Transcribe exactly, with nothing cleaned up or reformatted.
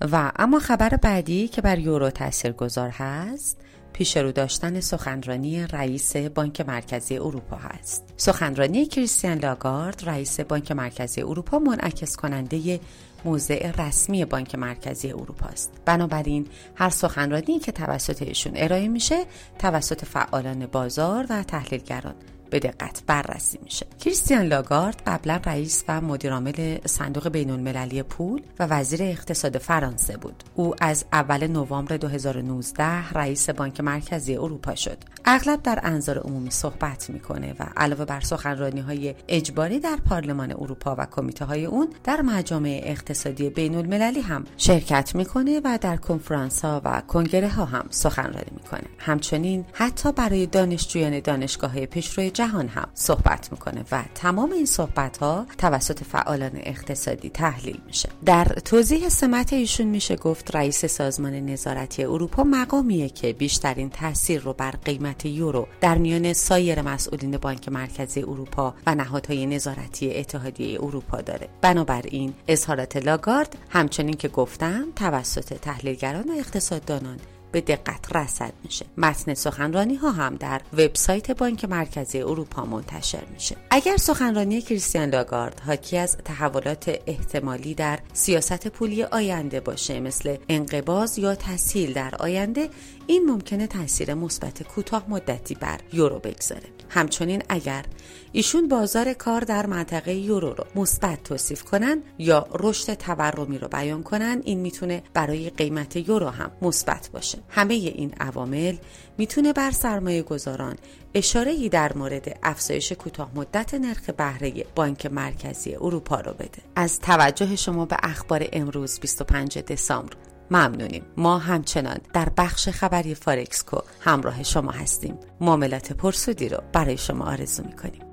و اما خبر بعدی که بر یورو تاثیرگذار هست پیش رو داشتن سخنرانی رئیس بانک مرکزی اروپا هست. سخنرانی کریستین لاگارد رئیس بانک مرکزی اروپا منعکس کننده موضع رسمی بانک مرکزی اروپا است. بنابراین هر سخنرانی که توسط ایشون ارائه میشه توسط فعالان بازار و تحلیلگران به دقت بررسی میشه. کریستین لاگارد قبلا رئیس و مدیرعامل صندوق بین‌المللی پول و وزیر اقتصاد فرانسه بود. او از اول نوامبر دو هزار و نوزده رئیس بانک مرکزی اروپا شد. اغلب در انظار عمومی صحبت میکنه و علاوه بر سخنرانی‌های اجباری در پارلمان اروپا و کمیته‌های اون در مجامع اقتصادی بین‌المللی هم شرکت میکنه و در کنفرانس‌ها و کنگره‌ها هم سخنرانی میکنه. همچنین حتی برای دانشجویان دانشگاه‌های پیشرو جهان هم صحبت میکنه و تمام این صحبت ها توسط فعالان اقتصادی تحلیل میشه. در توضیح سمت ایشون میشه گفت رئیس سازمان نظارتی اروپا مقامیه که بیشترین تاثیر رو بر قیمت یورو در میان سایر مسئولین بانک مرکزی اروپا و نهادهای نظارتی اتحادیه اروپا داره. بنابراین اظهارات لاگارد همچنین که گفتم توسط تحلیلگران و اقتصاددانان به دقت رصد میشه. متن سخنرانی ها هم در وبسایت بانک مرکزی اروپا منتشر میشه. اگر سخنرانی کریستین لاگارد حاکی از تحولات احتمالی در سیاست پولی آینده باشه، مثل انقباض یا تسهیل در آینده، این ممکنه تاثیر مثبت کوتاه مدتی بر یورو بگذاره. همچنین اگر ایشون بازار کار در منطقه یورو رو مثبت توصیف کنن یا رشد تورمی رو بیان کنن، این میتونه برای قیمت یورو هم مثبت باشه. همه این عوامل میتونه بر سرمایه گذاران اشاره‌ای در مورد افزایش کوتاه مدت نرخ بهره بانک مرکزی اروپا رو بده. از توجه شما به اخبار امروز بیست و پنجم دسامبر ممنونیم. ما همچنان در بخش خبری فارکسکو همراه شما هستیم. معاملات پرسودی رو برای شما آرزو میکنیم.